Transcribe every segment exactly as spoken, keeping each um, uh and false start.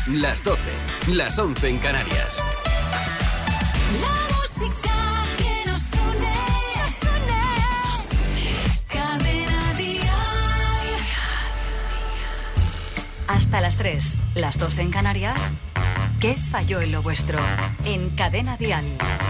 las doce, las once en Canarias. La música que nos une, nos une, nos une. Cadena Dial. Hasta las tres, las dos en Canarias. ¿Qué falló en lo vuestro? En Cadena Dial.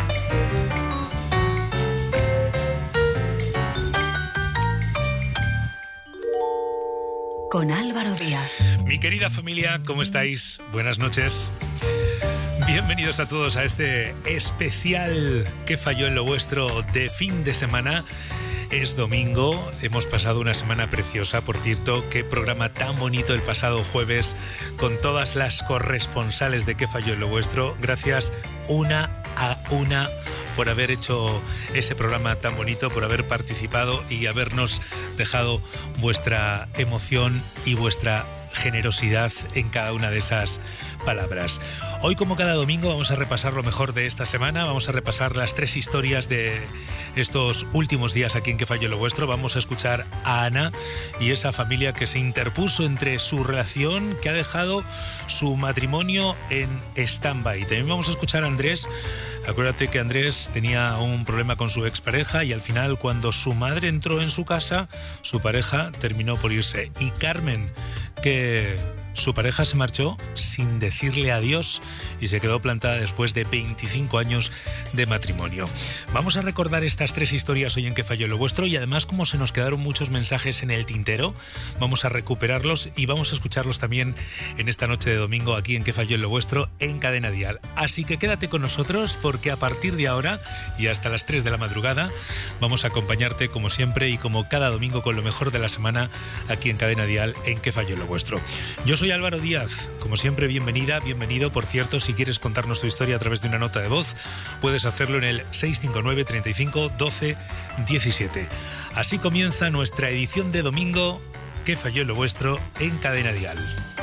Con Álvaro Díaz. Mi querida familia, ¿cómo estáis? Buenas noches. Bienvenidos a todos a este especial ¿Qué falló en lo vuestro? De fin de semana. Es domingo, hemos pasado una semana preciosa, por cierto, qué programa tan bonito el pasado jueves con todas las corresponsales de ¿Qué falló en lo vuestro? Gracias una a una por haber hecho ese programa tan bonito, por haber participado y habernos dejado vuestra emoción y vuestra generosidad en cada una de esas palabras. Hoy, como cada domingo, vamos a repasar lo mejor de esta semana, vamos a repasar las tres historias de estos últimos días aquí en ¿Qué falló lo vuestro? Vamos a escuchar a Ana y esa familia que se interpuso entre su relación, que ha dejado su matrimonio en stand-by. También vamos a escuchar a Andrés. Acuérdate que Andrés tenía un problema con su expareja y al final, cuando su madre entró en su casa, su pareja terminó por irse. Y Carmen, que su pareja se marchó sin decirle adiós y se quedó plantada después de veinticinco años de matrimonio. Vamos a recordar estas tres historias hoy en ¿Qué falló lo vuestro? Y además, como se nos quedaron muchos mensajes en el tintero, vamos a recuperarlos y vamos a escucharlos también en esta noche de domingo aquí en ¿Qué falló lo vuestro? En Cadena Dial. Así que quédate con nosotros, porque a partir de ahora y hasta las tres de la madrugada vamos a acompañarte como siempre y como cada domingo con lo mejor de la semana aquí en Cadena Dial en ¿Qué falló lo vuestro? Yo soy Soy Álvaro Díaz, como siempre, bienvenida, bienvenido. Por cierto, si quieres contarnos tu historia a través de una nota de voz, puedes hacerlo en el seis cinco nueve, treinta y cinco, doce, diecisiete. Así comienza nuestra edición de domingo, ¿Qué falló en lo vuestro? En Cadena Dial.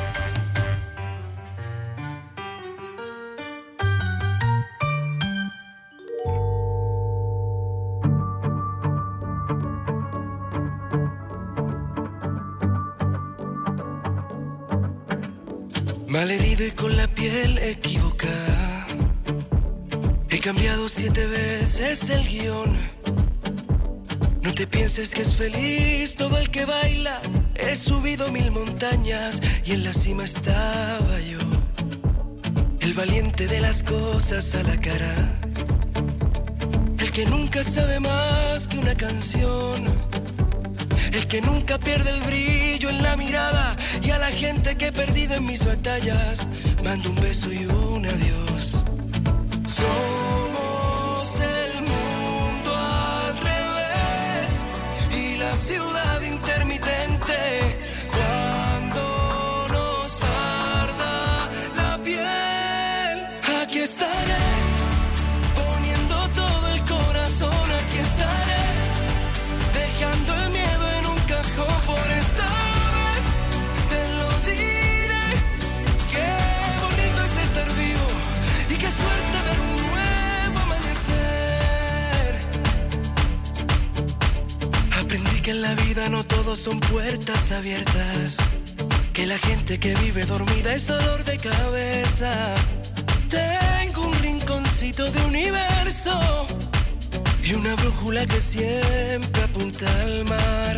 Malherido y con la piel equivocada, he cambiado siete veces el guión. No te pienses que es feliz todo el que baila. He subido mil montañas y en la cima estaba yo, el valiente de las cosas a la cara, el que nunca sabe más que una canción, el que nunca pierde el brillo en la mirada, y a la gente que he perdido en mis batallas mando un beso y un adiós. Somos el mundo al revés y la ciudad intermitente. Cuando nos arda la piel, aquí estaré, poniendo todo el corazón. Aquí estaré, dejando el miedo por esta vez, te lo diré. Qué bonito es estar vivo y qué suerte ver un nuevo amanecer. Aprendí que en la vida no todos son puertas abiertas, que la gente que vive dormida es dolor de cabeza. Tengo un rinconcito de universo y una brújula que siempre apunta al mar.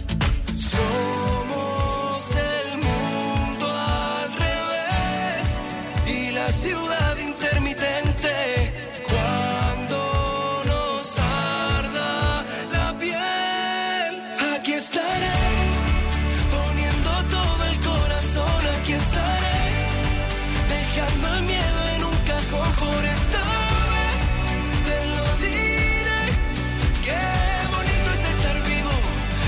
Somos el mundo al revés y la ciudad intermitente. Cuando nos arda la piel, aquí estaré, poniendo todo el corazón. Aquí estaré, dejando el miedo en un cajón. Por esta vez te lo diré. Qué bonito es estar vivo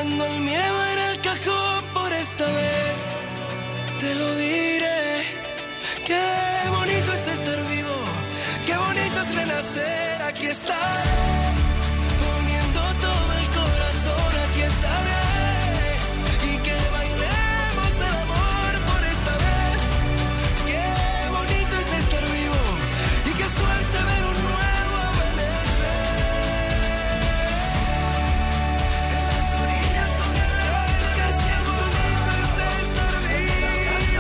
guardando el miedo en el cajón por esta vez. Te lo diré. Qué bonito es estar vivo, qué bonito es renacer. Aquí estaré, poniendo todo el corazón. Aquí estaré, y que bailemos el amor por esta vez. Qué bonito es estar vivo, y qué suerte ver un nuevo amanecer. En las orillas con el aire, que qué bonito es estar vivo.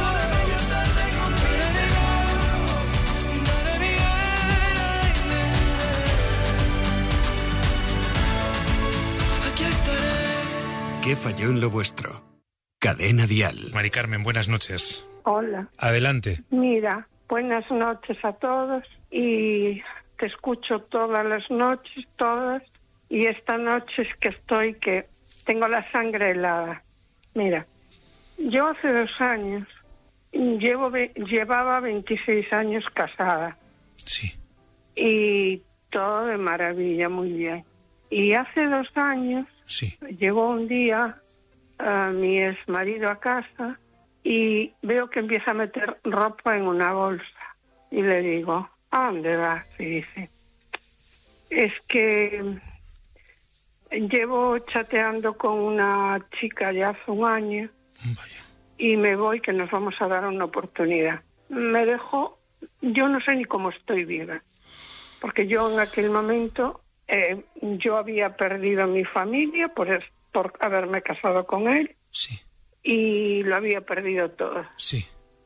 Aquí estaré. ¿Qué falló en lo vuestro? Cadena Dial. Mari Carmen, buenas noches. Hola, Adelante. mira, buenas noches a todos y te escucho todas las noches, todas, y esta noche es que estoy que tengo la sangre helada. Mira, yo hace dos años llevo ve- llevaba veintiséis años casada Sí. y todo de maravilla, muy bien. Y hace dos años Sí. llegó un día a mi ex marido a casa y veo que empieza a meter ropa en una bolsa. Y le digo, ¿a dónde vas? Y dice, es que llevo chateando con una chica ya hace un año Vaya. y me voy, que nos vamos a dar una oportunidad. Me dejó, yo no sé ni cómo estoy viva, porque yo en aquel momento, eh, yo había perdido mi familia por, es- por haberme casado con él Sí. y lo había perdido todo. Sí.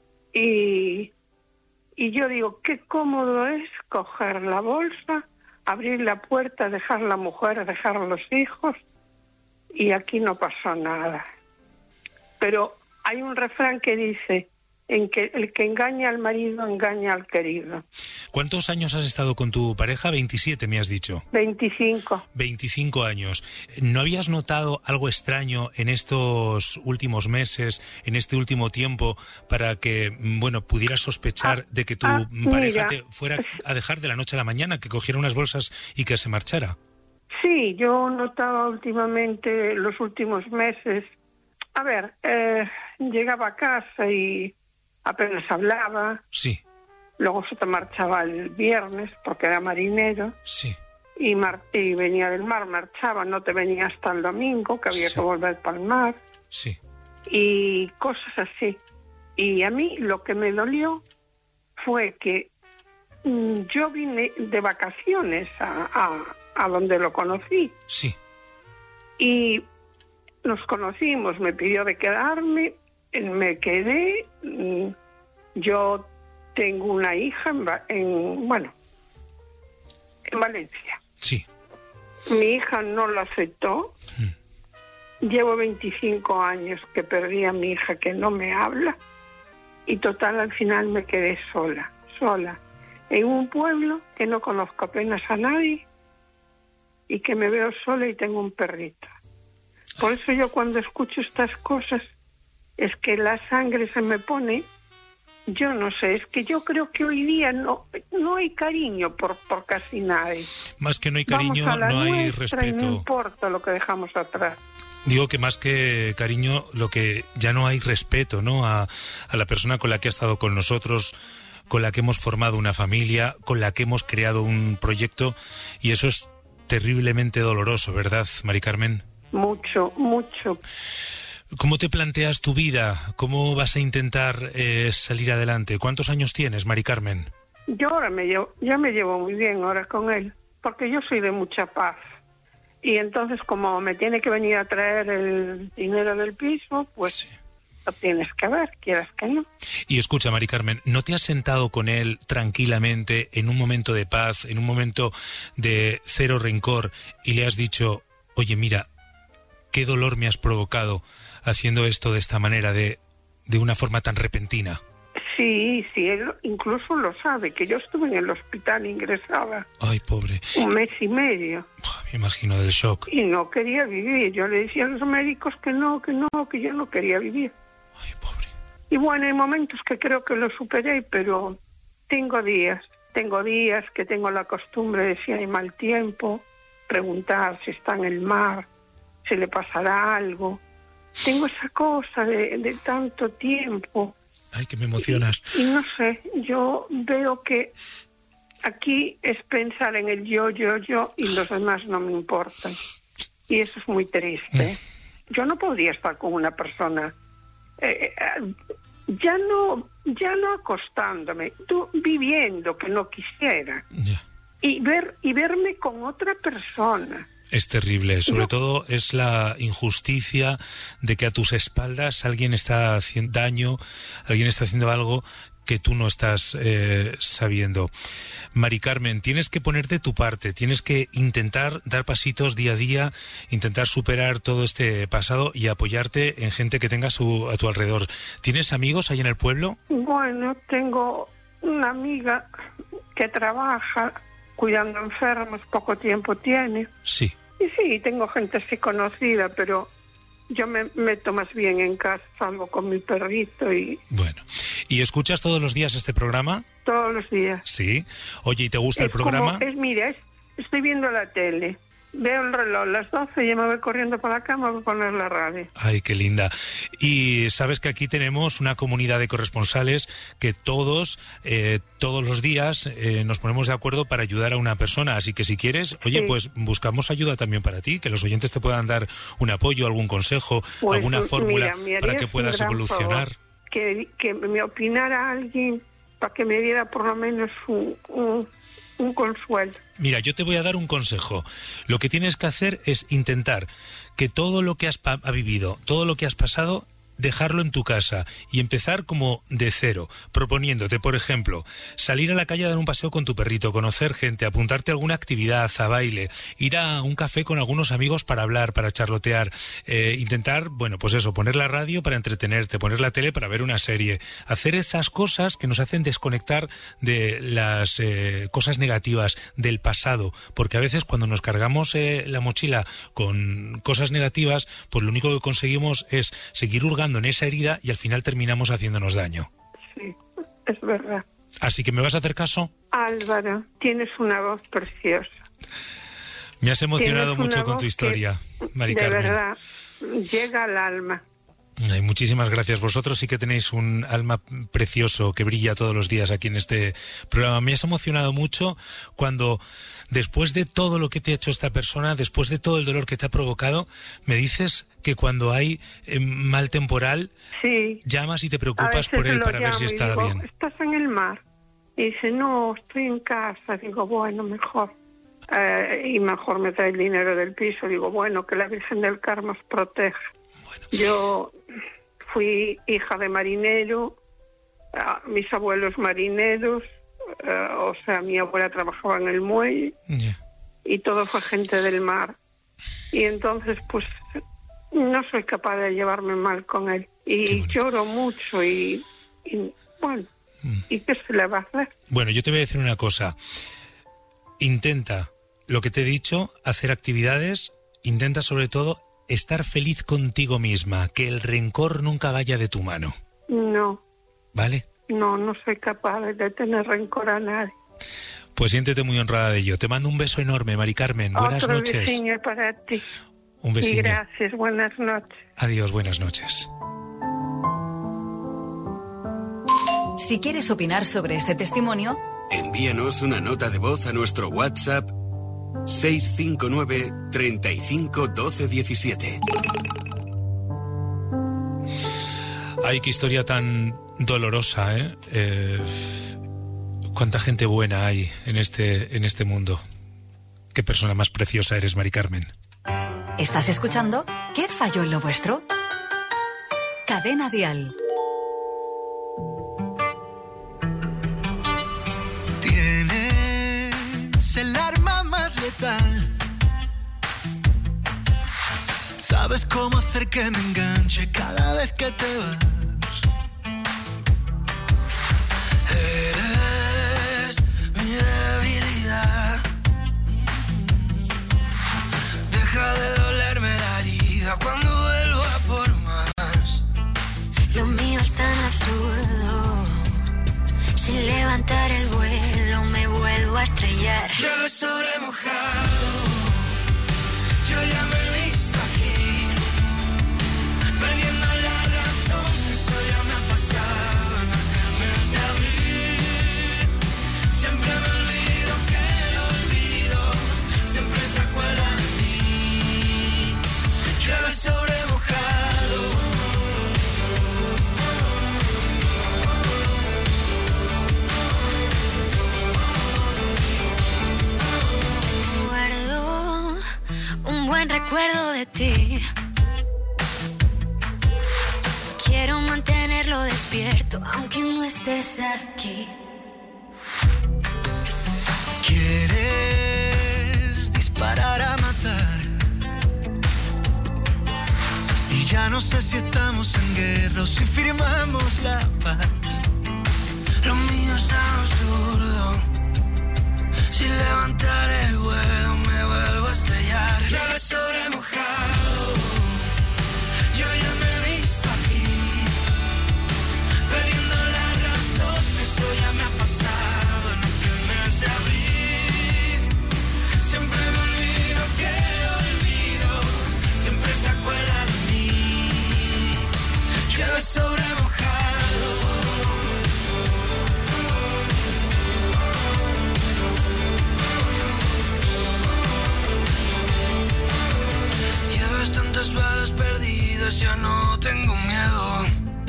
Y, y yo digo, qué cómodo es coger la bolsa, abrir la puerta, dejar la mujer, dejar los hijos, y aquí no pasó nada. Pero hay un refrán que dice, en que el que engaña al marido engaña al querido. ¿Cuántos años has estado con tu pareja? veintisiete, me has dicho. veinticinco. veinticinco años. ¿No habías notado algo extraño en estos últimos meses, en este último tiempo, para que, bueno, pudieras sospechar Ah, de que tu ah, pareja mira, te fuera a dejar de la noche a la mañana, que cogiera unas bolsas y que se marchara? Sí, yo notaba últimamente, los últimos meses, a ver, eh, llegaba a casa y apenas hablaba, Sí, luego se te marchaba el viernes porque era marinero sí, y, mar- y venía del mar, marchaba, no te venía hasta el domingo, que había Sí. que volver para el mar, sí. y cosas así. Y a mí lo que me dolió fue que mm, yo vine de vacaciones a, a, a donde lo conocí Sí, y nos conocimos, me pidió de quedarme, eh, me quedé, mm, yo tengo una hija en, Va- en bueno, en Valencia. sí. Mi hija no lo aceptó. Llevo veinticinco años que perdí a mi hija, que no me habla, y total al final me quedé sola, sola, en un pueblo que no conozco apenas a nadie y que me veo sola y tengo un perrito. Por eso yo cuando escucho estas cosas es que la sangre se me pone, yo no sé, es que yo creo que hoy día no, no hay cariño por, por casi nadie. Más que no hay cariño, Vamos a la no hay nuestra y no respeto. importa lo que dejamos atrás. Digo que más que cariño, lo que ya no hay respeto, ¿no? A, a la persona con la que ha estado con nosotros, con la que hemos formado una familia, con la que hemos creado un proyecto, y eso es terriblemente doloroso, ¿verdad, Mari Carmen? Mucho, mucho. ¿Cómo te planteas tu vida? ¿Cómo vas a intentar eh, salir adelante? ¿Cuántos años tienes, Mari Carmen? Yo ahora me llevo, ya me llevo muy bien ahora con él, porque yo soy de mucha paz. Y entonces, como me tiene que venir a traer el dinero del piso, pues Sí. lo tienes que ver, quieras que no. Y escucha, Mari Carmen, ¿no te has sentado con él tranquilamente en un momento de paz, en un momento de cero rencor, y le has dicho, oye, mira, qué dolor me has provocado haciendo esto de esta manera, de, de una forma tan repentina? Sí, sí, él incluso lo sabe, que yo estuve en el hospital ingresada Ay, pobre. un mes y medio Uf, me imagino del shock. y no quería vivir. Yo le decía a los médicos que no, que no, que yo no quería vivir. Ay, pobre. Y bueno, hay momentos que creo que lo superé, pero tengo días, tengo días que tengo la costumbre de si hay mal tiempo, preguntar si está en el mar, si le pasará algo. Tengo esa cosa de, de tanto tiempo. Ay, que me emocionas. Y, y no sé, yo veo que aquí es pensar en el yo, yo, yo, y los demás no me importan. Y eso es muy triste. Mm. Yo no podría estar con una persona, eh, ya no, ya no acostándome, tú viviendo que no quisiera. Yeah. Y ver, y verme con otra persona. Es terrible, sobre no. todo es la injusticia de que a tus espaldas alguien está haciendo daño, alguien está haciendo algo que tú no estás eh, sabiendo. Mari Carmen, tienes que poner de tu parte, tienes que intentar dar pasitos día a día, intentar superar todo este pasado y apoyarte en gente que tengas su, a tu alrededor. ¿Tienes amigos ahí en el pueblo? Bueno, tengo una amiga que trabaja cuidando enfermos, poco tiempo tiene. Sí. Y sí, tengo gente así conocida, pero yo me meto más bien en casa, salgo con mi perrito y... Bueno, ¿y escuchas todos los días este programa? Todos los días. Sí. Oye, ¿y te gusta es el programa? Como, es, mira, es, estoy viendo la tele, veo el reloj, las doce, y ya me voy corriendo para la cama, voy a poner la radio. Ay, qué linda. Y sabes que aquí tenemos una comunidad de corresponsales que todos, eh, todos los días eh, nos ponemos de acuerdo para ayudar a una persona. Así que si quieres, oye, sí. pues buscamos ayuda también para ti, que los oyentes te puedan dar un apoyo, algún consejo, pues, alguna fórmula mira, para que puedas evolucionar. Favor, que, que me opinara alguien para que me diera por lo menos un... un un consuelo. Mira, yo te voy a dar un consejo. Lo que tienes que hacer es intentar que todo lo que has pa- ha vivido, todo lo que has pasado, dejarlo en tu casa y empezar como de cero, proponiéndote, por ejemplo, salir a la calle a dar un paseo con tu perrito, conocer gente, apuntarte a alguna actividad, a baile, ir a un café con algunos amigos para hablar, para charlotear, eh, intentar, bueno, pues eso, poner la radio para entretenerte, poner la tele para ver una serie, hacer esas cosas que nos hacen desconectar de las eh, cosas negativas del pasado, porque a veces cuando nos cargamos eh, la mochila con cosas negativas, pues lo único que conseguimos es seguir hurgando en esa herida y al final terminamos haciéndonos daño. Sí, es verdad. Así que ¿me vas a hacer caso? Álvaro, tienes una voz preciosa. Me has emocionado mucho con tu historia, Mari Carmen. De verdad, llega al alma. Ay, muchísimas gracias. Vosotros sí que tenéis un alma precioso que brilla todos los días aquí en este programa. Me has emocionado mucho cuando, después de todo lo que te ha hecho esta persona, después de todo el dolor que te ha provocado, me dices que cuando hay eh, mal temporal, sí, llamas y te preocupas por él para ver si está digo, bien. ¿Estás en el mar? Y dice, no, estoy en casa. Digo, bueno, mejor. Eh, y mejor me trae el dinero del piso. Digo, bueno, que la Virgen del Carmen os proteja. Bueno. Yo fui hija de marinero, uh, mis abuelos marineros, uh, o sea, mi abuela trabajaba en el muelle, yeah. y todo fue gente del mar. Y entonces, pues, no soy capaz de llevarme mal con él. Y lloro mucho y, y bueno, mm. ¿y qué se le va a hacer? Bueno, yo te voy a decir una cosa. Intenta, lo que te he dicho, hacer actividades, intenta sobre todo estar feliz contigo misma, que el rencor nunca vaya de tu mano. No. ¿Vale? No, no soy capaz de tener rencor a nadie. Pues siéntete muy honrada de ello. Te mando un beso enorme, Mari Carmen. Buenas Otro noches. Besiño para ti. Un besito. Y gracias, buenas noches. Adiós, buenas noches. Si quieres opinar sobre este testimonio, envíanos una nota de voz a nuestro WhatsApp seis cinco nueve, treinta y cinco, doce, diecisiete. Ay, qué historia tan dolorosa, ¿eh? eh cuánta gente buena hay en este, en este mundo. Qué persona más preciosa eres, Mari Carmen. ¿Estás escuchando? ¿Qué falló en lo vuestro? Cadena Dial. Tienes el arma más letal. Sabes cómo hacer que me enganche cada vez que te vas. Eres mi debilidad. Deja de dolerme la herida cuando vuelvo a por más. Lo mío es tan absurdo. Sin levantar el vuelo me vuelvo a estrellar. Llueve sobre mojado. Yo ya me he visto aquí. tú aunque no estés aquí. Quieres disparar a matar y ya no sé si estamos en guerra o si firmamos la paz. Lo mío es absurdo. Si levantar el vuelo me vuelvo a estrellar. Llueve sobre mojado. Yo ya me he visto aquí, perdiendo la razón. Eso ya me ha pasado en el mes de abril. Siempre me olvido que lo olvido. Siempre se acuerda de mí. Llueve sobre mojado. Tantas balas perdidas, ya no tengo miedo.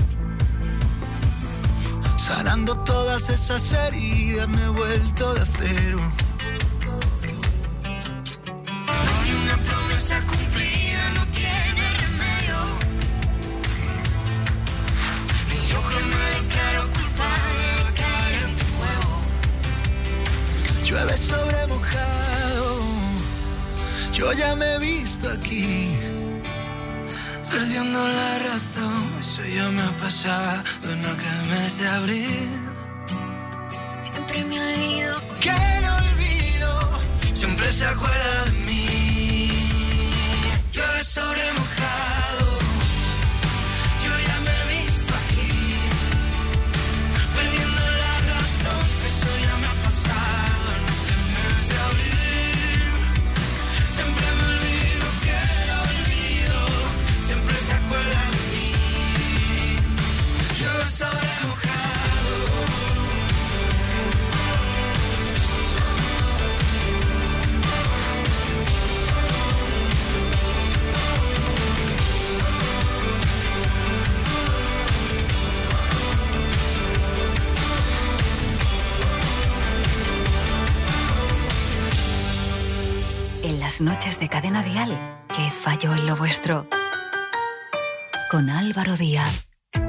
Sanando todas esas heridas me he vuelto de acero. No hay una promesa cumplida, no tiene remedio. Ni yo que me declaro culpable de caer en tu juego. Llueve sobre mojado. Yo ya me he visto aquí, perdiendo la razón. Eso ya me ha pasado en aquel mes de abril. Siempre me olvido que no olvido. Siempre se acuerda de mí. Llueve sobre mojado. Yo ya me he visto aquí, perdiendo la razón. Eso ya me ha pasado en aquel mes de abril. Siempre me olvido que lo olvido. Siempre se acuerda de mí. Yo sobre mojado. En las noches de Cadena Dial, ¿qué falló en lo vuestro? Con Álvaro Díaz.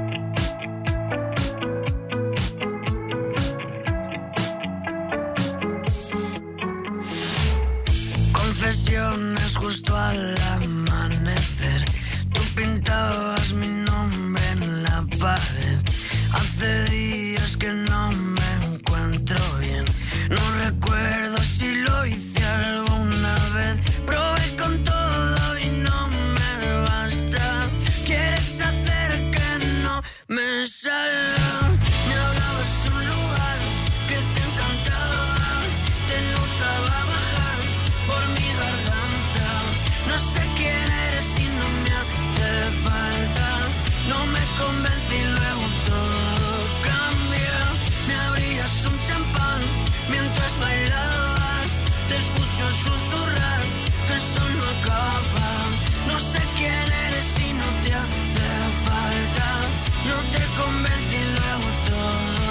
Confesiones justo al amanecer. Tú pintabas mi nombre en la pared. Hace días que no me encuentro bien. No recuerdo si lo hice alguna vez. Probé con todo y no me basta. Quieres hacer que no me salga. Me hablabas de un lugar que te encantaba. Te notaba bajar por mi garganta. No sé quién eres y no me hace falta. No me convencí, luego todo cambia. Me abrías un champán mientras bailabas. Te escucho susurrar que esto no acaba. No sé quién eres y no te hace falta. No te convencí, luego todo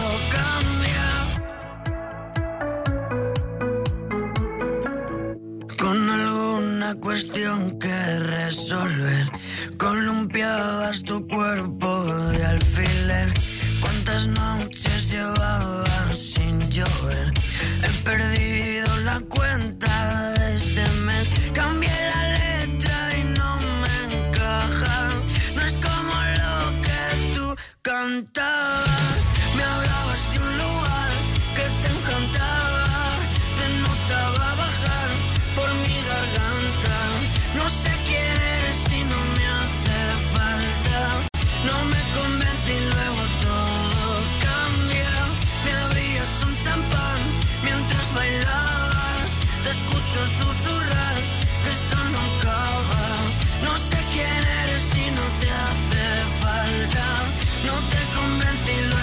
cambia. Con alguna cuestión que resolver, columpiabas tu cuerpo de alfiler. ¿Cuántas noches llevabas sin llover? He perdido la cuenta de este mes. Cambié la letra y no me encaja. No es como lo que tú cantabas. Me hablabas de un lugar que te encantaba. Te notaba bajar por mi garganta. No sé quién eres y no me hace falta. No me convencí, luego todo cambia. Me abrías un champán mientras bailabas. Te escucho susurrar que esto no acaba. No sé quién eres y no te hace falta. No te convencí,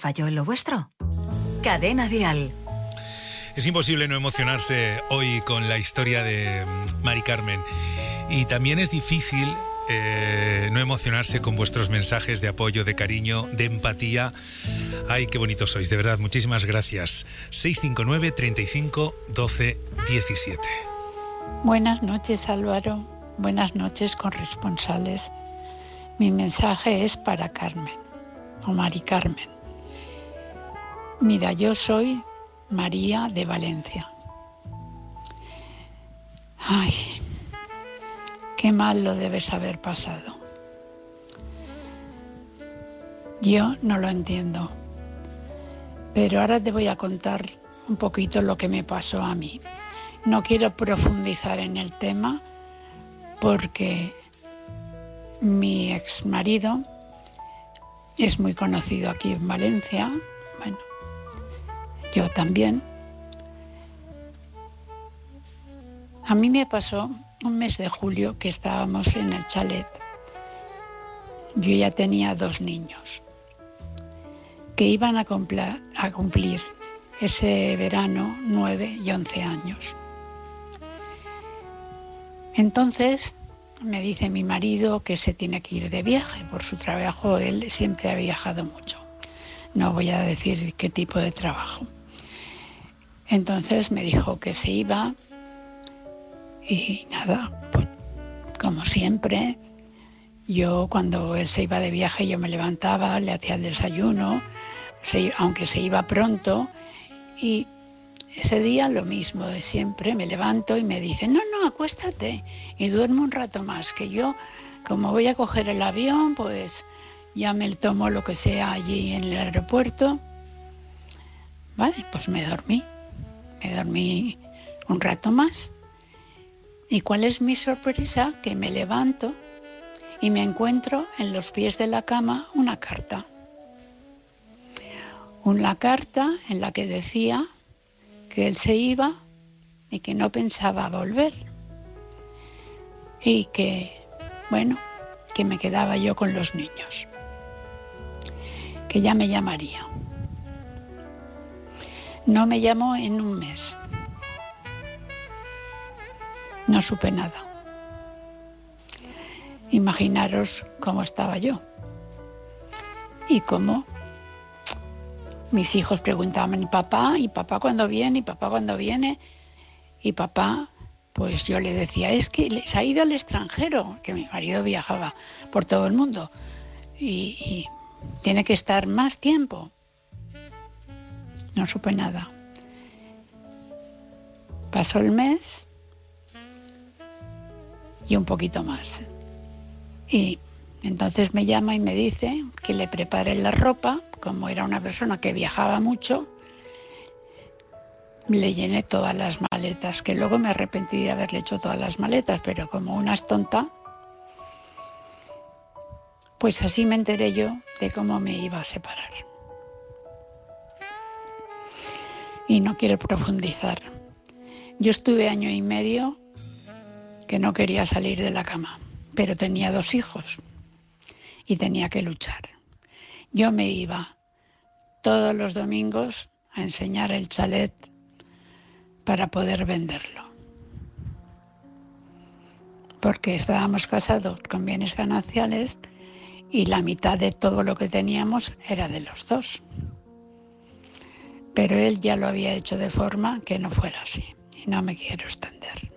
falló en lo vuestro? Cadena Dial. Es imposible no emocionarse hoy con la historia de Mari Carmen. Y también es difícil eh, no emocionarse con vuestros mensajes de apoyo, de cariño, de empatía. Ay, qué bonitos sois, de verdad, muchísimas gracias. seis cinco nueve, treinta y cinco, doce, diecisiete. Buenas noches, Álvaro. Buenas noches, corresponsales. Mi mensaje es para Carmen, o Mari Carmen. Mira, yo soy María de Valencia. Ay, qué mal lo debes haber pasado. Yo no lo entiendo, pero ahora te voy a contar un poquito lo que me pasó a mí. No quiero profundizar en el tema porque mi exmarido es muy conocido aquí en Valencia, bueno, yo también. A mí me pasó un mes de julio que estábamos en el chalet. Yo ya tenía dos niños que iban a, cumpla, a cumplir ese verano nueve y once años. Entonces me dice mi marido que se tiene que ir de viaje por su trabajo. Él siempre ha viajado mucho. No voy a decir qué tipo de trabajo. Entonces me dijo que se iba y nada, pues como siempre, yo cuando él se iba de viaje yo me levantaba, le hacía el desayuno, se, aunque se iba pronto, y ese día lo mismo de siempre, me levanto y me dice, no, no, acuéstate y duerme un rato más, que yo, como voy a coger el avión, pues ya me tomo lo que sea allí en el aeropuerto. Vale, pues me dormí, me dormí un rato más. ¿Y cuál es mi sorpresa? Que me levanto y me encuentro en los pies de la cama una carta. Una carta en la que decía que él se iba y que no pensaba volver. Y que, bueno, que me quedaba yo con los niños. Que ya me llamaría. No me llamó en un mes. No supe nada. Imaginaros cómo estaba yo. Y cómo mis hijos preguntaban, ¿y papá? ¿Y papá cuándo viene? ¿Y papá cuándo viene? Y papá, pues yo le decía, es que se ha ido al extranjero, que mi marido viajaba por todo el mundo. Y, y tiene que estar más tiempo. No supe nada. Pasó el mes y un poquito más. Y entonces me llama y me dice que le prepare la ropa, como era una persona que viajaba mucho, le llené todas las maletas, que luego me arrepentí de haberle hecho todas las maletas, pero como una es tonta, pues así me enteré yo de cómo me iba a separar. Y no quiero profundizar. Yo estuve año y medio que no quería salir de la cama, pero tenía dos hijos y tenía que luchar. Yo me iba todos los domingos a enseñar el chalet para poder venderlo, porque estábamos casados con bienes gananciales y la mitad de todo lo que teníamos era de los dos. Pero él ya lo había hecho de forma que no fuera así, y no me quiero extender.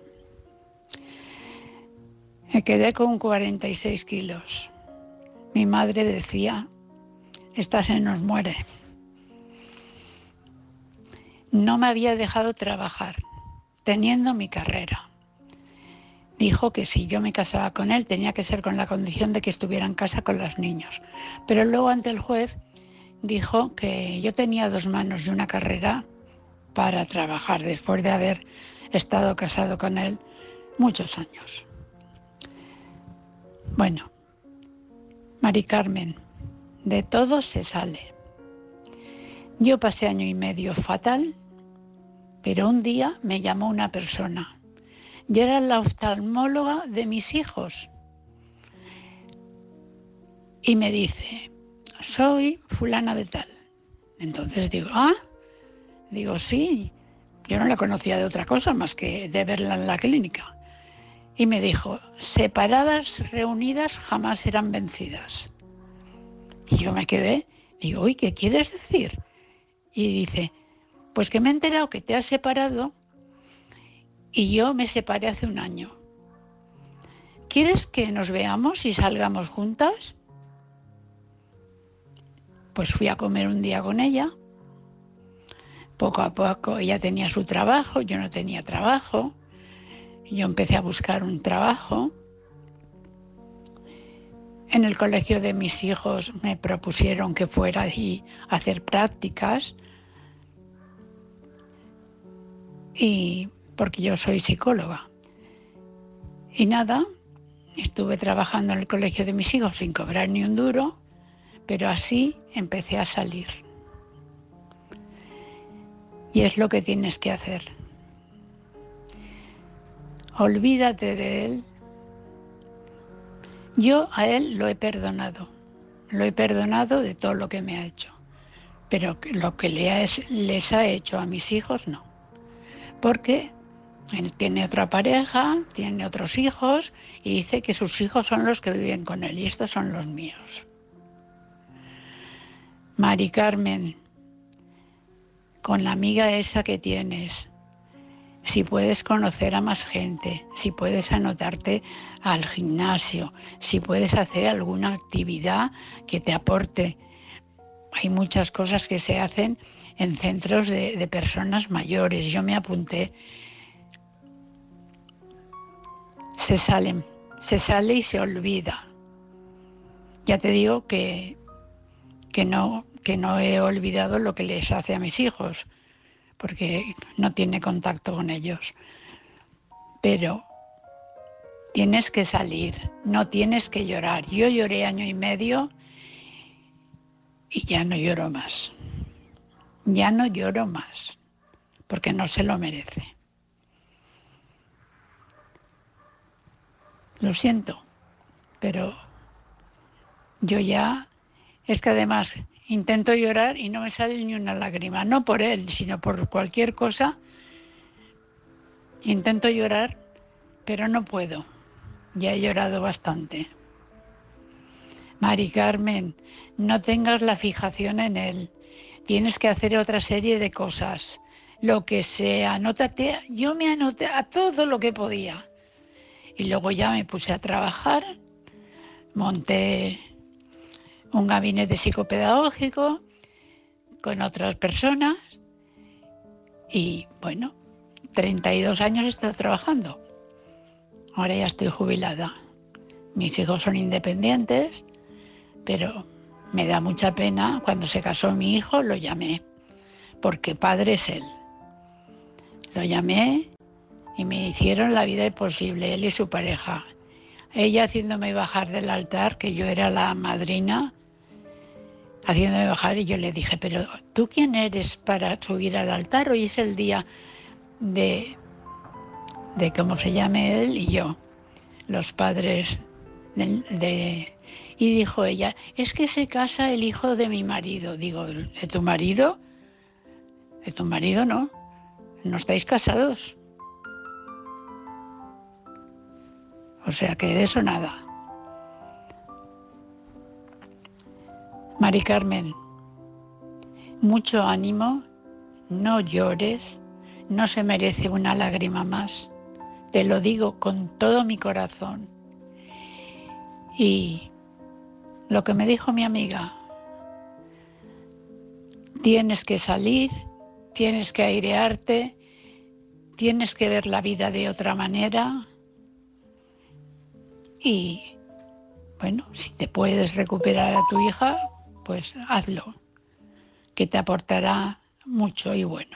Me quedé con cuarenta y seis kilos. Mi madre decía, esta se nos muere. No me había dejado trabajar, teniendo mi carrera. Dijo que si yo me casaba con él tenía que ser con la condición de que estuviera en casa con los niños. Pero luego ante el juez dijo que yo tenía dos manos y una carrera para trabajar después de haber estado casado con él muchos años. Bueno, Mari Carmen, de todo se sale. Yo pasé año y medio fatal, pero un día me llamó una persona y era la oftalmóloga de mis hijos y me dice, soy fulana de tal, Entonces digo, ah, digo, sí, yo no la conocía de otra cosa más que de verla en la clínica. Y me dijo, separadas, reunidas, jamás serán vencidas. Y yo me quedé, digo, uy, ¿qué quieres decir? Y dice, pues que me he enterado que te has separado y yo me separé hace un año. ¿Quieres que nos veamos y salgamos juntas? Pues fui a comer un día con ella. Poco a poco ella tenía su trabajo, yo no tenía trabajo. Yo empecé a buscar un trabajo. En el colegio de mis hijos me propusieron que fuera allí a hacer prácticas. Y porque yo soy psicóloga. Y nada, estuve trabajando en el colegio de mis hijos sin cobrar ni un duro, pero así empecé a salir. Y es lo que tienes que hacer. Olvídate de él. Yo a él lo he perdonado. Lo he perdonado de todo lo que me ha hecho. Pero lo que le ha, les ha hecho a mis hijos, no. Porque él tiene otra pareja, tiene otros hijos y dice que sus hijos son los que viven con él y estos son los míos. Mari Carmen, con la amiga esa que tienes, si puedes conocer a más gente, si puedes anotarte al gimnasio, si puedes hacer alguna actividad que te aporte. Hay muchas cosas que se hacen en centros de, de personas mayores. Yo me apunté. Se salen, se sale y se olvida. Ya te digo que, que, no, que no he olvidado lo que les hace a mis hijos, porque no tiene contacto con ellos. Pero tienes que salir, no tienes que llorar. Yo lloré año y medio y ya no lloro más. Ya no lloro más, porque no se lo merece. Lo siento, pero yo ya, es que además intento llorar y no me sale ni una lágrima, no por él, sino por cualquier cosa. Intento llorar, pero no puedo. Ya he llorado bastante. Mari Carmen, no tengas la fijación en él. Tienes que hacer otra serie de cosas. Lo que sea, anótate. Yo me anoté a todo lo que podía. Y luego ya me puse a trabajar. Monté un gabinete psicopedagógico con otras personas. Y bueno, treinta y dos años he estado trabajando. Ahora ya estoy jubilada. Mis hijos son independientes, pero me da mucha pena. Cuando se casó mi hijo lo llamé, porque padre es él. Lo llamé y me hicieron la vida imposible, él y su pareja. Ella haciéndome bajar del altar, que yo era la madrina, haciéndome bajar, y yo le dije, pero ¿tú quién eres para subir al altar? Hoy es el día de, de cómo se llame él y yo, los padres de, de... Y dijo ella, es que se casa el hijo de mi marido. Digo, ¿de tu marido? De tu marido no, no estáis casados. O sea que de eso nada. Mari Carmen, mucho ánimo, no llores, no se merece una lágrima más. Te lo digo con todo mi corazón. Y lo que me dijo mi amiga, tienes que salir, tienes que airearte, tienes que ver la vida de otra manera. Y bueno, si te puedes recuperar a tu hija, pues hazlo, que te aportará mucho y bueno.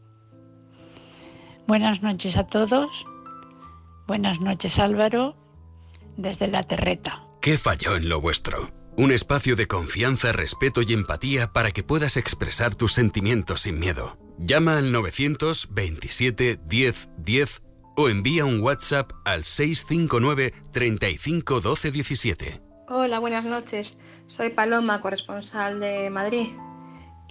Buenas noches a todos. Buenas noches, Álvaro, desde La Terreta. ¿Qué falló en lo vuestro? Un espacio de confianza, respeto y empatía para que puedas expresar tus sentimientos sin miedo. Llama al novecientos veintisiete diez diez o envía un WhatsApp al seis cinco nueve treinta y cinco doce diecisiete. Hola, buenas noches. Soy Paloma, corresponsal de Madrid.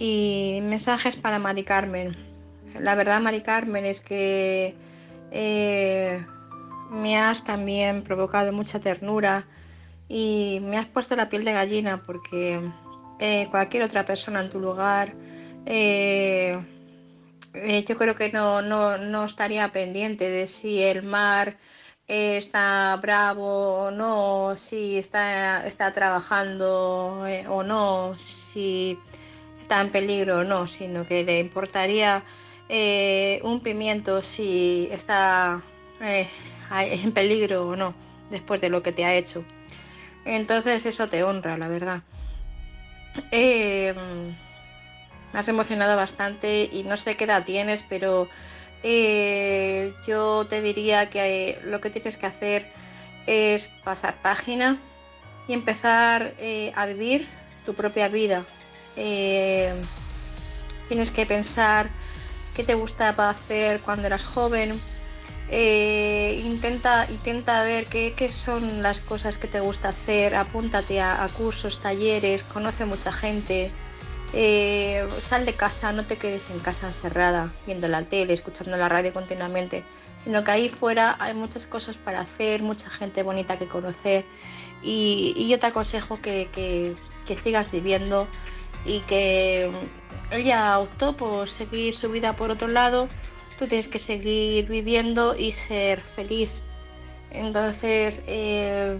Y mensajes para Mari Carmen. La verdad, Mari Carmen, es que eh, me has también provocado mucha ternura y me has puesto la piel de gallina, porque eh, cualquier otra persona en tu lugar, eh, eh, yo creo que no, no, no estaría pendiente de si el mar eh, está bravo o no, si está, está trabajando eh, o no, si está en peligro o no, sino que le importaría eh, un pimiento si está eh, en peligro o no, después de lo que te ha hecho. Entonces eso te honra, la verdad. Eh, me has emocionado bastante y no sé qué edad tienes, pero eh, yo te diría que eh, lo que tienes que hacer es pasar página y empezar eh, a vivir tu propia vida. Eh, tienes que pensar qué te gustaba hacer cuando eras joven. Eh, intenta, intenta ver qué, qué son las cosas que te gusta hacer, apúntate a, a cursos, talleres, conoce mucha gente, eh, sal de casa, no te quedes en casa encerrada, viendo la tele, escuchando la radio continuamente, sino que ahí fuera hay muchas cosas para hacer, mucha gente bonita que conocer, y, y yo te aconsejo que, que, que sigas viviendo, y que ella optó por seguir su vida por otro lado. Tú tienes que seguir viviendo y ser feliz. Entonces, eh,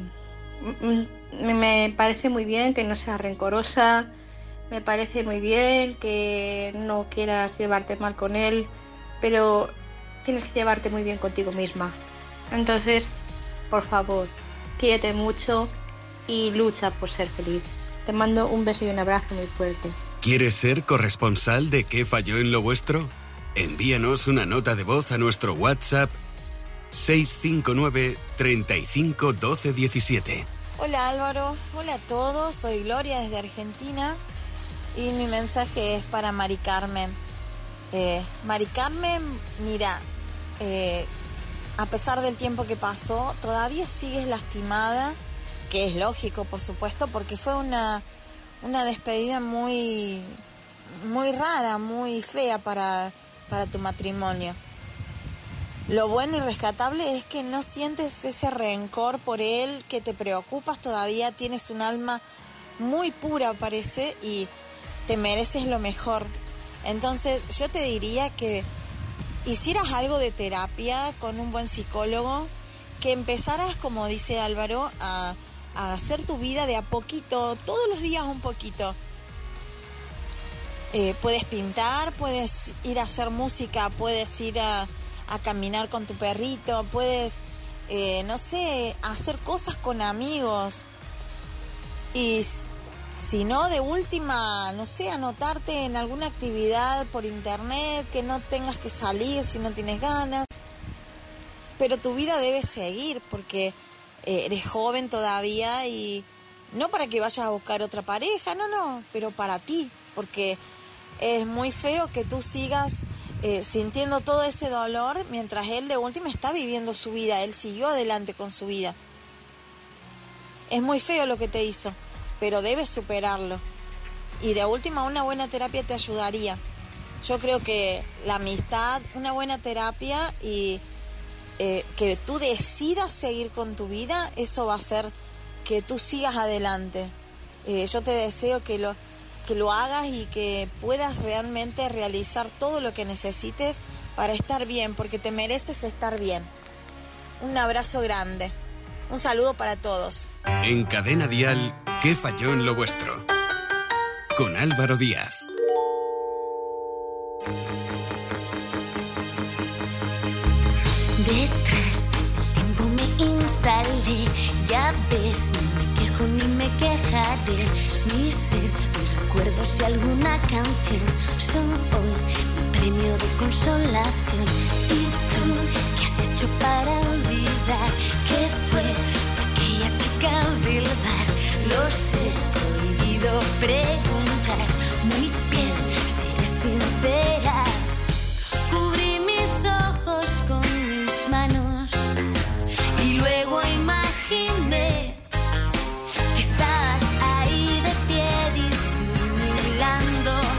me parece muy bien que no seas rencorosa, me parece muy bien que no quieras llevarte mal con él, pero tienes que llevarte muy bien contigo misma. Entonces, por favor, quiérete mucho y lucha por ser feliz. Te mando un beso y un abrazo muy fuerte. ¿Quieres ser corresponsal de ¿Qué falló en lo vuestro? Envíanos una nota de voz a nuestro WhatsApp seis cinco nueve, treinta y cinco, doce diecisiete. Hola Álvaro, hola a todos, soy Gloria desde Argentina y mi mensaje es para Mari Carmen. Eh, Mari Carmen, mira, eh, a pesar del tiempo que pasó, todavía sigues lastimada, que es lógico, por supuesto, porque fue una, una despedida muy, muy rara, muy fea para... para tu matrimonio. Lo bueno y rescatable es que no sientes ese rencor por él, que te preocupas todavía, tienes un alma muy pura, parece, y te mereces lo mejor. Entonces yo te diría que hicieras algo de terapia con un buen psicólogo, que empezaras, como dice Álvaro, a, a hacer tu vida de a poquito, todos los días un poquito. Eh, puedes pintar, puedes ir a hacer música, puedes ir a, a caminar con tu perrito, puedes, eh, no sé, hacer cosas con amigos. Y si no, de última, no sé, anotarte en alguna actividad por internet, que no tengas que salir si no tienes ganas. Pero tu vida debe seguir porque eh, eres joven todavía, y no para que vayas a buscar otra pareja, no, no, pero para ti, porque es muy feo que tú sigas eh, sintiendo todo ese dolor mientras él de última está viviendo su vida, él siguió adelante con su vida. Es muy feo lo que te hizo, pero debes superarlo. Y de última, una buena terapia te ayudaría. Yo creo que la amistad, una buena terapia y eh, que tú decidas seguir con tu vida, eso va a hacer que tú sigas adelante. Eh, yo te deseo que lo... que lo hagas y que puedas realmente realizar todo lo que necesites para estar bien, porque te mereces estar bien. Un abrazo grande. Un saludo para todos. En Cadena Dial, ¿Qué falló en lo vuestro? Con Álvaro Díaz. Detrás del tiempo me instalé, ya ves, no me quejo ni me quejaré, mi ser, mis recuerdos y alguna canción son hoy mi premio de consolación. ¿Y tú qué has hecho para olvidar que fue aquella chica del bar? Lo sé, prohibido preguntar, muy bien, seré sincera. Cubrí mis ojos con mis manos y luego imaginé que estás ahí de pie disimulando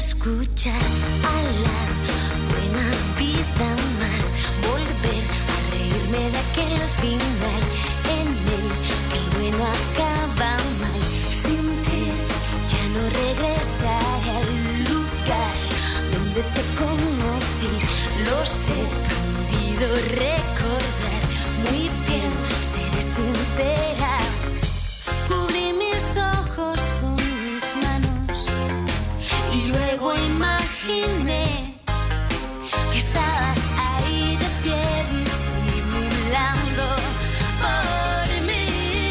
escuchar a la buena vida más, volver a reírme de aquel final en el que el bueno acaba mal. Sin ti ya no regresaré al lugar donde te conocí. Lo sé, prohibido recordar. Muy bien, seré sincera. Cubrí mis ojos con mis manos y luego imaginé que estabas ahí de pie disimulando por mí.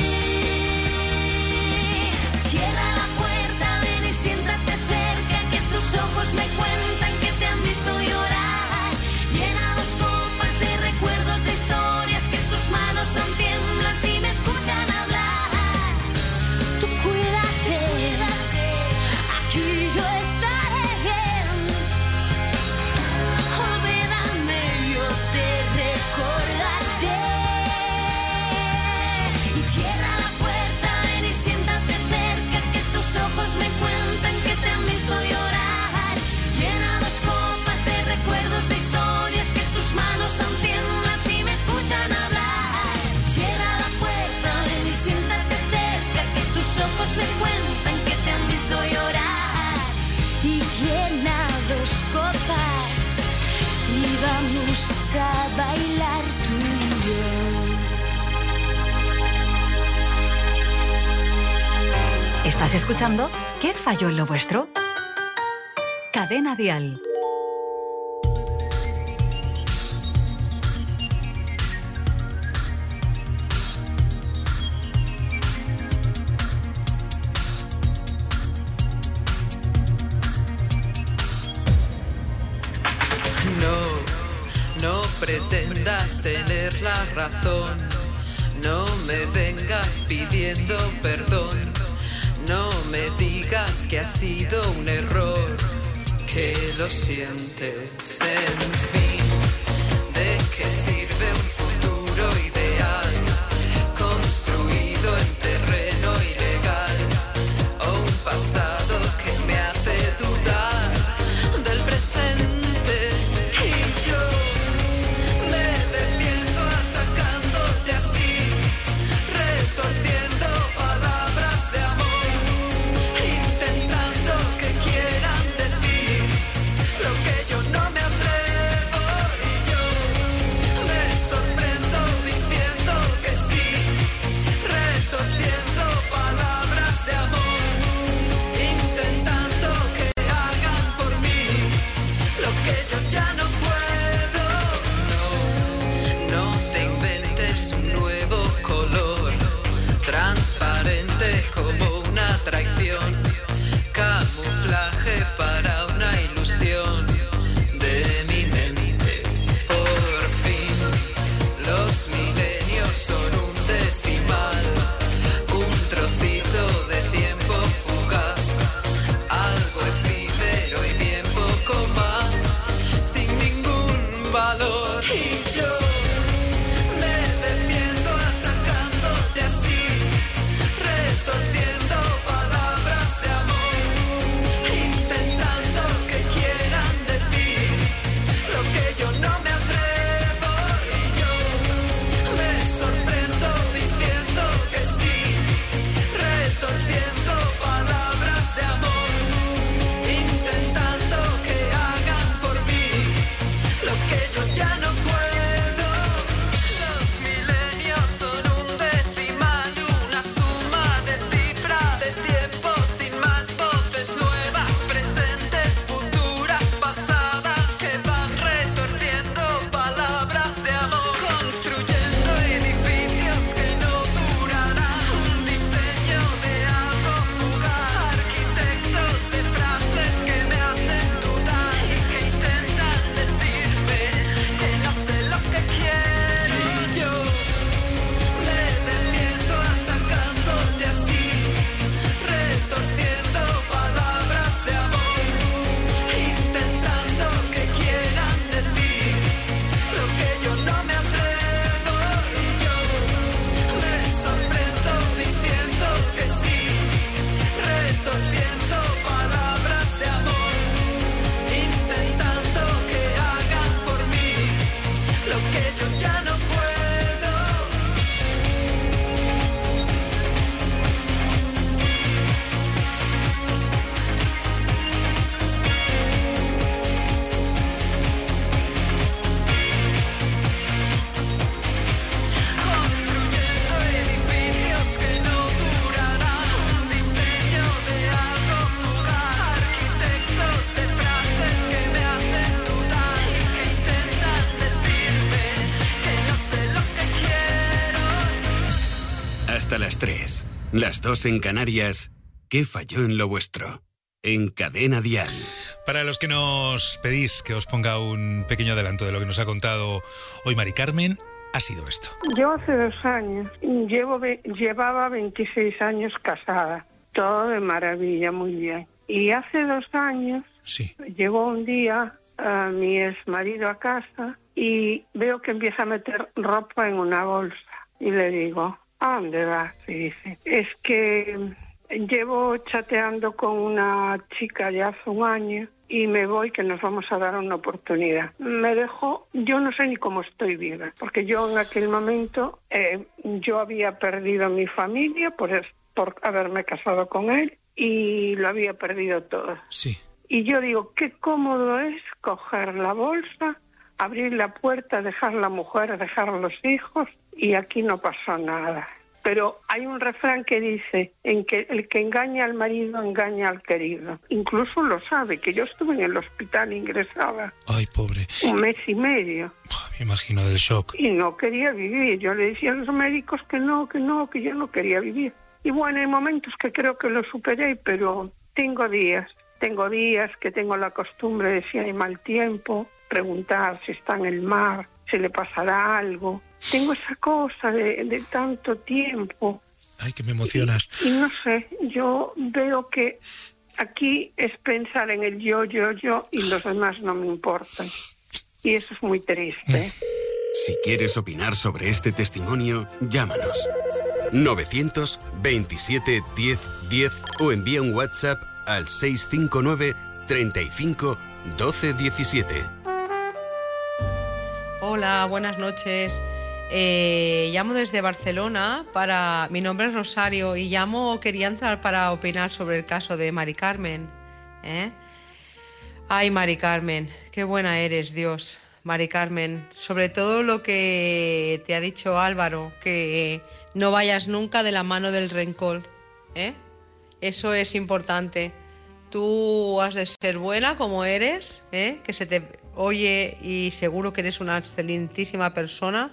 Cierra la puerta, ven y siéntate cerca, que tus ojos me cuentan que te han visto llorar. Llena dos copas de recuerdos, de historias, que tus manos son tiemblan si me escuchan hablar. Tú cuídate, aquí yo estaré bien. Olvídame, yo te recordaré. Y cierra la puerta, ven y siéntate cerca, que tus ojos me cuentan que te han visto llorar. Llena dos copas de recuerdos, de historias, que tus manos son tiemblan si me escuchan hablar. Cierra la puerta, ven y siéntate cerca, que tus ojos me cuentan que te han visto llorar. Y llena dos copas y vamos a bailar tú y yo. ¿Estás escuchando ¿Qué falló en lo vuestro? Cadena Dial. No, no pretendas tener la razón. No me vengas pidiendo perdón. No me digas que ha sido un error, que lo sientes. En fin, ¿de qué sirve un futuro ideal construido en terreno ilegal? O un pasado que me hace dudar del presente. Y yo me defiendo atacándote así, retorciendo palabras de amor, intentando que quieran decir lo que yo no me atrevo las tres, las dos en Canarias. ¿Qué falló en lo vuestro? En Cadena Dial. Para los que nos pedís que os ponga un pequeño adelanto de lo que nos ha contado hoy Mari Carmen, ha sido esto. Yo hace dos años, llevo, llevaba veintiséis años casada, todo de maravilla, muy bien. Y hace dos años, sí. Llegó un día a mi exmarido a casa y veo que empieza a meter ropa en una bolsa. Y le digo, ¿a dónde vas? Y dice, es que llevo chateando con una chica ya hace un año y me voy, que nos vamos a dar una oportunidad. Me dejó, yo no sé ni cómo estoy viva, porque yo en aquel momento, eh, yo había perdido mi familia por, por haberme casado con él y lo había perdido todo. Sí. Y yo digo, qué cómodo es coger la bolsa, abrir la puerta, dejar la mujer, dejar los hijos y aquí no pasó nada. Pero hay un refrán que dice, en que el que engaña al marido engaña al querido. Incluso lo sabe, que yo estuve en el hospital ingresada. Ay, pobre. Un mes y medio. Me imagino del shock. Y no quería vivir. Yo le decía a los médicos que no, que no, que yo no quería vivir. Y bueno, hay momentos que creo que lo superé, pero tengo días. Tengo días que tengo la costumbre de, si hay mal tiempo, preguntar si está en el mar, si le pasará algo. Tengo esa cosa de, de tanto tiempo. Ay, que me emocionas. Y, y no sé, yo veo que aquí es pensar en el yo, yo, yo y los demás no me importan. Y eso es muy triste. Si quieres opinar sobre este testimonio, llámanos. novecientos veintisiete diez diez o envía un WhatsApp al seis cinco nueve, treinta y cinco, doce diecisiete. Hola, buenas noches. Eh, llamo desde Barcelona para... Mi nombre es Rosario y llamo, quería entrar para opinar sobre el caso de Mari Carmen. ¿eh? Ay, Mari Carmen, qué buena eres, Dios. Mari Carmen, sobre todo lo que te ha dicho Álvaro, que no vayas nunca de la mano del rencor. ¿eh? Eso es importante. Tú has de ser buena como eres, ¿eh? que se te oye y seguro que eres una excelentísima persona.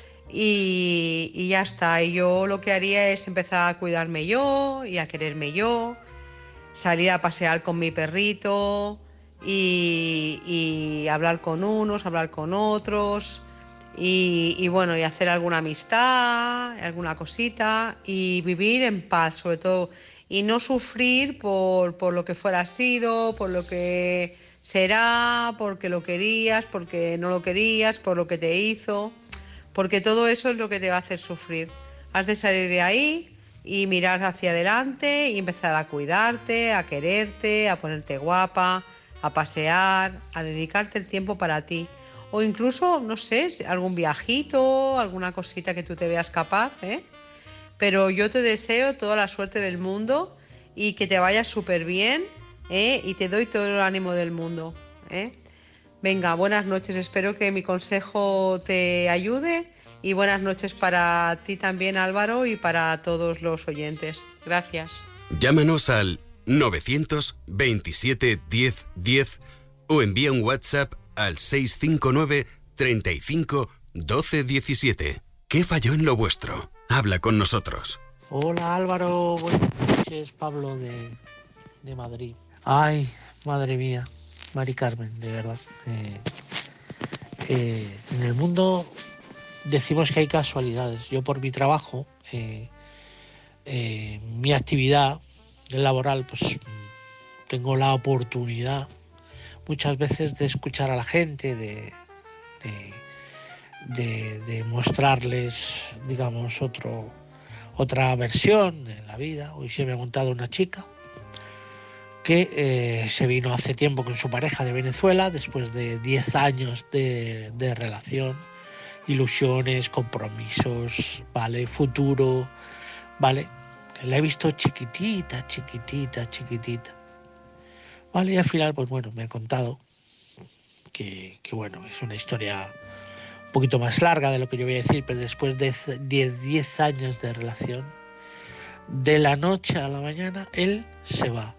Y, y ya está, y yo lo que haría es empezar a cuidarme yo y a quererme yo, salir a pasear con mi perrito y, y hablar con unos, hablar con otros y, y bueno, y hacer alguna amistad, alguna cosita y vivir en paz sobre todo y no sufrir por, por lo que fuera sido, por lo que será, porque lo querías, porque no lo querías, por lo que te hizo. Porque todo eso es lo que te va a hacer sufrir. Has de salir de ahí y mirar hacia adelante y empezar a cuidarte, a quererte, a ponerte guapa, a pasear, a dedicarte el tiempo para ti. O incluso, no sé, algún viajito, alguna cosita que tú te veas capaz, ¿eh? Pero yo te deseo toda la suerte del mundo y que te vayas súper bien, ¿eh? Y te doy todo el ánimo del mundo, ¿eh? Venga, buenas noches, espero que mi consejo te ayude y buenas noches para ti también, Álvaro, y para todos los oyentes. Gracias. Llámanos al novecientos veintisiete diez diez o envía un WhatsApp al seis cinco nueve, treinta y cinco, doce diecisiete. ¿Qué falló en lo vuestro? Habla con nosotros. Hola Álvaro, buenas noches, Pablo de, de Madrid. Ay, madre mía. Mari Carmen, de verdad. Eh, eh, en el mundo decimos que hay casualidades. Yo por mi trabajo, eh, eh, mi actividad laboral, pues tengo la oportunidad muchas veces de escuchar a la gente, de, de, de, de mostrarles, digamos, otro, otra versión de la vida. Hoy se me ha montado una chica que eh, se vino hace tiempo con su pareja de Venezuela, después de diez años de, de relación, ilusiones, compromisos, ¿vale? Futuro, ¿vale? La he visto chiquitita, chiquitita, chiquitita, ¿vale? Y al final, pues bueno, me ha contado que, que bueno, es una historia un poquito más larga de lo que yo voy a decir, pero después de diez años de relación, de la noche a la mañana, él se va.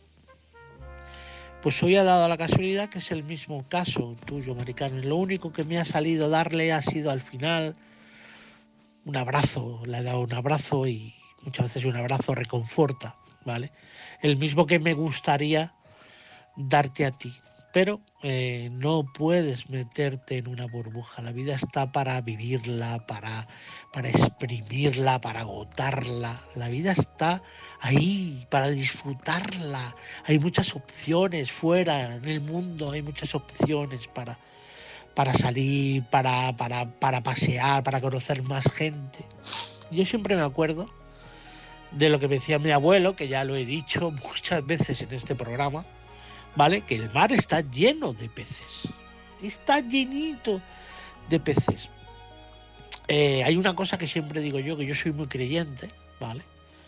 Pues hoy ha dado la casualidad que es el mismo caso tuyo, Mari Carmen. Lo único que me ha salido darle ha sido al final un abrazo. Le he dado un abrazo y muchas veces un abrazo reconforta, ¿vale? El mismo que me gustaría darte a ti. Pero eh, no puedes meterte en una burbuja. La vida está para vivirla, para, para exprimirla, para agotarla. La vida está ahí para disfrutarla. Hay muchas opciones fuera, en el mundo hay muchas opciones para, para salir, para, para, para pasear, para conocer más gente. Yo siempre me acuerdo de lo que me decía mi abuelo, que ya lo he dicho muchas veces en este programa, ¿vale? Que el mar está lleno de peces, está llenito de peces. Eh, hay una cosa que siempre digo yo, que yo soy muy creyente, ¿vale?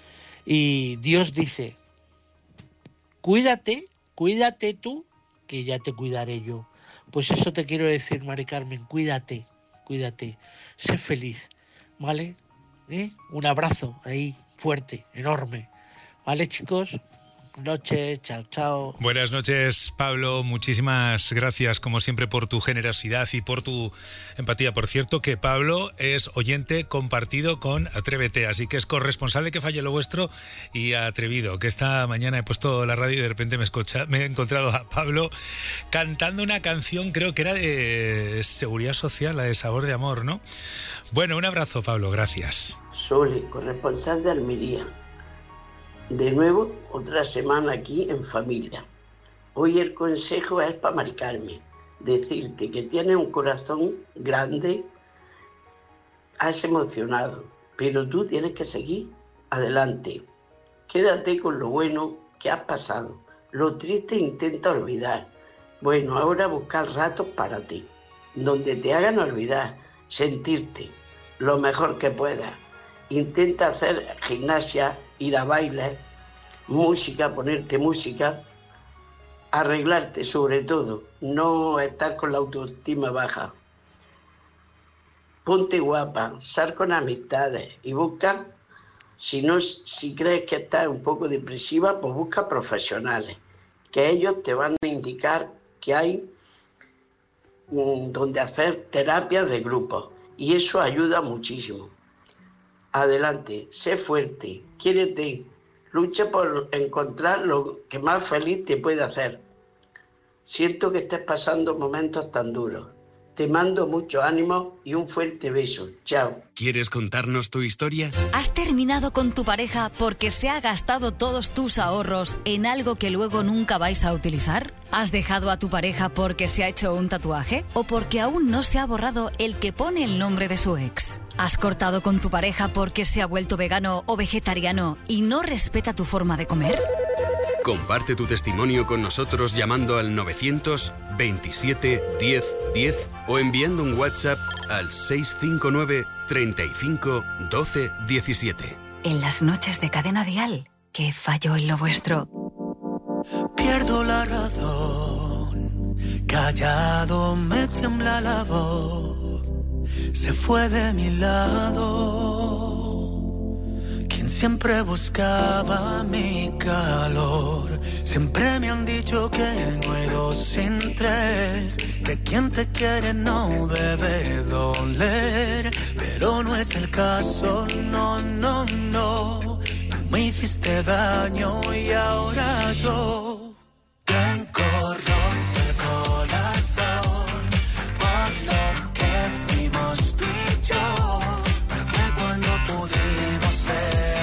Y Dios dice, cuídate, cuídate tú, que ya te cuidaré yo. Pues eso te quiero decir, Mari Carmen, cuídate, cuídate, sé feliz, ¿vale? ¿Eh? Un abrazo ahí, fuerte, enorme, ¿vale, chicos? Buenas noches, chao, chao. Buenas noches, Pablo. Muchísimas gracias, como siempre, por tu generosidad y por tu empatía. Por cierto, que Pablo es oyente compartido con Atrévete, así que es corresponsal de Que Falle Lo Vuestro y atrevido. Que esta mañana he puesto la radio y de repente me, escucha, me he encontrado a Pablo cantando una canción, creo que era de Seguridad Social, la de Sabor de Amor, ¿no? Bueno, un abrazo, Pablo, gracias. Soy corresponsal de Almería. De nuevo, otra semana aquí en familia. Hoy el consejo es para Mari Carmen. Decirte que tienes un corazón grande, has emocionado, pero tú tienes que seguir adelante. Quédate con lo bueno que has pasado. Lo triste intenta olvidar. Bueno, ahora buscar ratos para ti, donde te hagan olvidar, sentirte lo mejor que puedas. Intenta hacer gimnasia, ir a bailar, música, ponerte música, arreglarte sobre todo, no estar con la autoestima baja. Ponte guapa, sal con amistades y busca, si, no, si crees que estás un poco depresiva, pues busca profesionales, que ellos te van a indicar que hay um, donde hacer terapias de grupo y eso ayuda muchísimo. Adelante, sé fuerte, quiérete, lucha por encontrar lo que más feliz te puede hacer. Siento que estés pasando momentos tan duros. Te mando mucho ánimo y un fuerte beso. Chao. ¿Quieres contarnos tu historia? ¿Has terminado con tu pareja porque se ha gastado todos tus ahorros en algo que luego nunca vais a utilizar? ¿Has dejado a tu pareja porque se ha hecho un tatuaje? ¿O porque aún no se ha borrado el que pone el nombre de su ex? ¿Has cortado con tu pareja porque se ha vuelto vegano o vegetariano y no respeta tu forma de comer? Comparte tu testimonio con nosotros llamando al novecientos veintisiete diez diez o enviando un WhatsApp al seis cinco nueve treinta y cinco doce diecisiete. En las noches de Cadena Dial, ¿qué falló en lo vuestro? Pierdo la razón, callado me tiembla la voz, se fue de mi lado. Siempre buscaba mi calor. Siempre me han dicho que no hay dos sin tres, que quien te quiere no debe doler. Pero no es el caso, no, no, no. Tú me hiciste daño y ahora yo tengo roto el corazón por lo que fuimos tú y yo. Porque cuando pudimos ser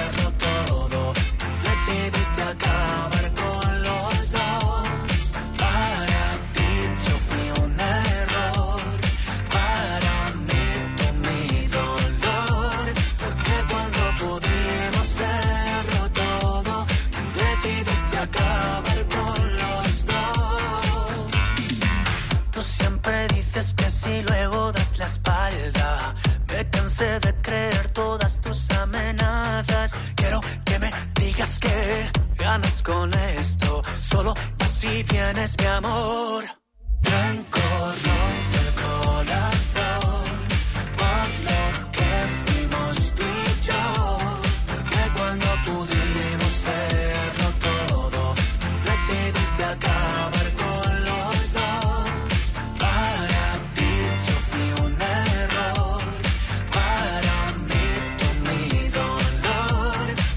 acabar con los dos. Para ti yo fui un error, para mí tú mi dolor. Porque cuando pudimos serlo todo, tú decidiste acabar con los dos. Tú siempre dices que si luego das la espalda. Me cansé de creer todas tus amenazas. Quiero que me digas que ganas con esto, solo así vienes mi amor. Tengo roto el corazón por lo que fuimos tú y yo. Porque cuando pudimos serlo todo, tú decidiste acabar con los dos. Para ti yo fui un error, para mí tú mi dolor.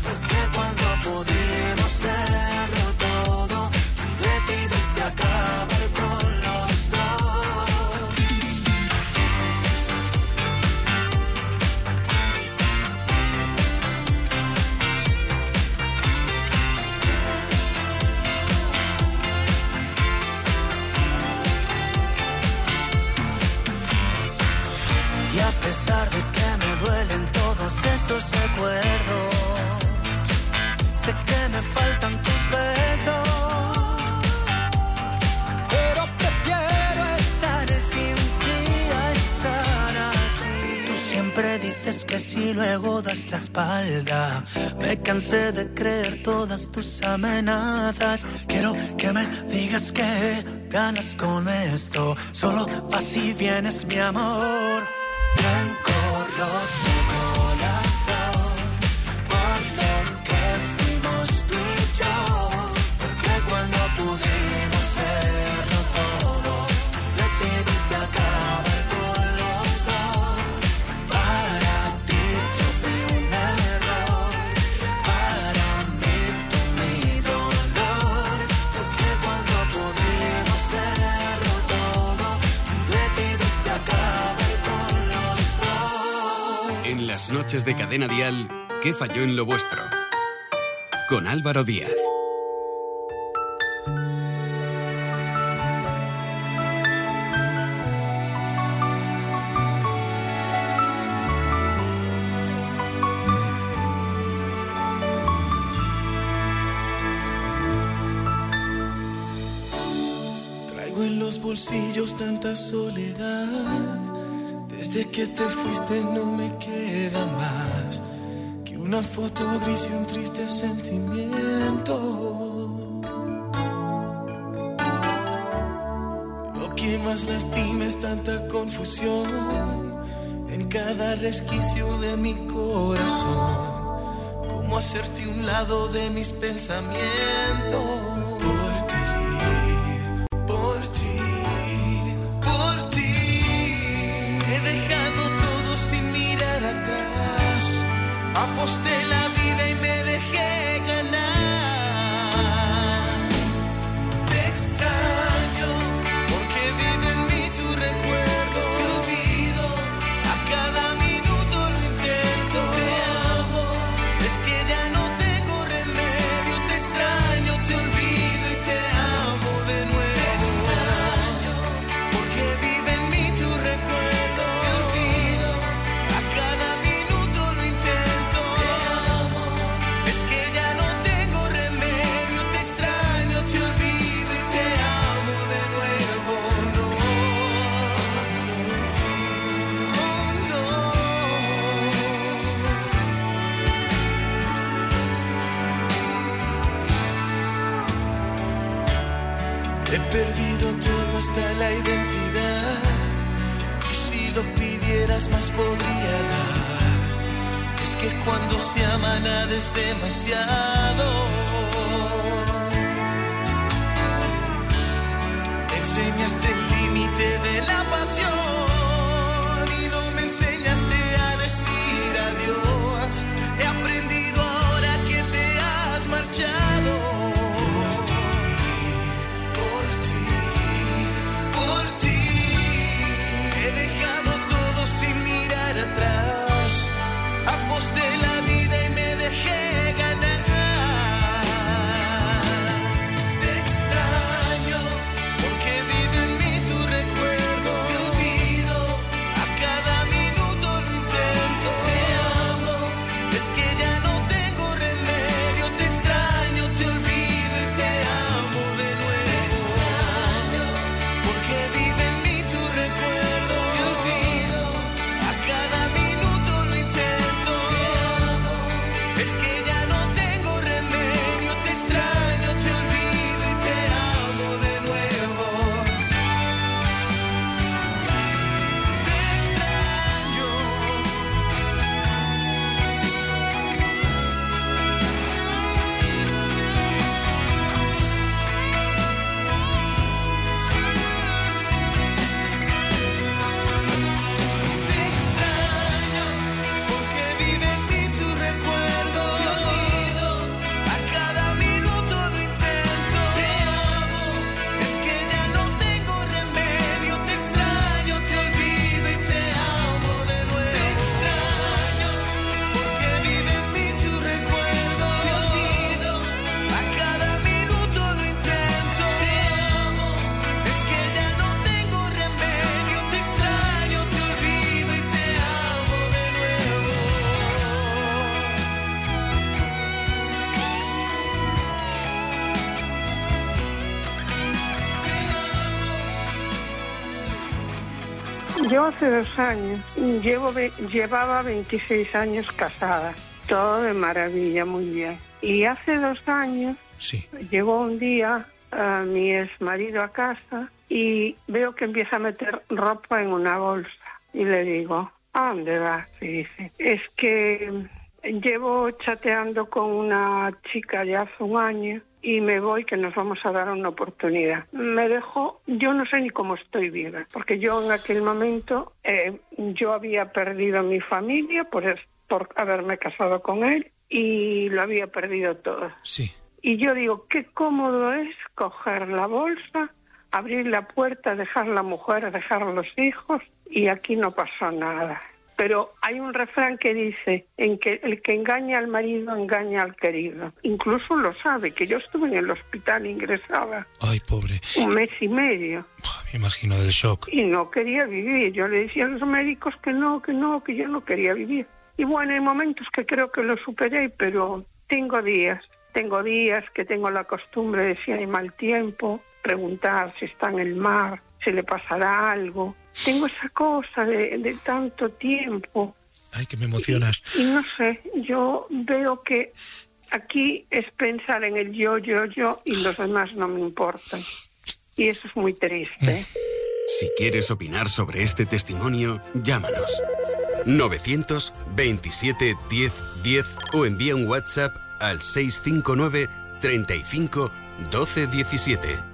mientes y luego das la espalda. Me cansé de creer todas tus amenazas. Quiero que me digas que ganas con esto. Solo vas y vienes, mi amor. Blanco, roto el corazón por lo que fuimos tú y yo. Porque cuando pudimos serlo todo, decidiste acabar con los dos. Para ti yo fui un error, para mí tú mi dolor. Porque cuando pudimos serlo todo, decidiste acabar con los dos. En las noches de Cadena Dial, ¿qué falló en lo vuestro? Con Álvaro Díaz. Traigo en los bolsillos tanta soledad. Desde que te fuiste no me queda más que una foto gris y un triste sentimiento. Lo que más lastima es tanta confusión en cada resquicio de mi corazón. Cómo hacerte un lado de mis pensamientos. Por ti, por ti, por ti. He dejado todo sin mirar atrás. Aposté la vida y me dejé ganar. Te extraño porque vive en mí tu recuerdo. Te olvido, a cada minuto lo intento. Te amo, es que ya no tengo remedio. Te extraño, te olvido y te amo de nuevo. Te extraño porque vive en mí tu recuerdo. Te olvido, a cada minuto lo intento. Te amo, es que ya no tengo remedio. Te extraño, te olvido y te amo de nuevo. No, no. He perdido todo hasta la identidad. Y si lo pidieras más podría dar. Es que cuando se ama nada es demasiado. Enseñaste el límite de la pasión y no me enseñaste a decir adiós. He aprendido ahora que te has marchado. Por ti, por ti, he dejado todo sin mirar atrás. Aposté la vida y me dejé ganar. Yo hace dos años, llevo, llevaba veintiséis años casada, todo de maravilla, muy bien. Y hace dos años sí. llegó un día a mi exmarido a casa y veo que empieza a meter ropa en una bolsa. Y le digo, ¿a dónde vas? Y dice, es que llevo chateando con una chica ya hace un año y me voy, que nos vamos a dar una oportunidad. Me dejó, yo no sé ni cómo estoy viva, porque yo en aquel momento, eh, yo había perdido a mi familia por, por haberme casado con él y lo había perdido todo. Sí. Y yo digo, qué cómodo es coger la bolsa, abrir la puerta, dejar la mujer, dejar los hijos, y aquí no pasó nada. Pero hay un refrán que dice, en que el que engaña al marido engaña al querido. Incluso lo sabe, que yo estuve en el hospital ingresada. Ay, pobre. Un mes y medio. Me imagino del shock. Y no quería vivir. Yo le decía a los médicos que no, que no, que yo no quería vivir. Y bueno, hay momentos que creo que lo superé, pero tengo días. Tengo días que tengo la costumbre de, si hay mal tiempo, preguntar si está en el mar, si le pasará algo. Tengo esa cosa de, de tanto tiempo. Ay, que me emocionas. Y, y no sé, yo veo que aquí es pensar en el yo, yo, yo, y los demás no me importan. Y eso es muy triste. Si quieres opinar sobre este testimonio, llámanos. novecientos veintisiete diez diez o envía un WhatsApp al seiscientos cincuenta y nueve treinta y cinco doce diecisiete.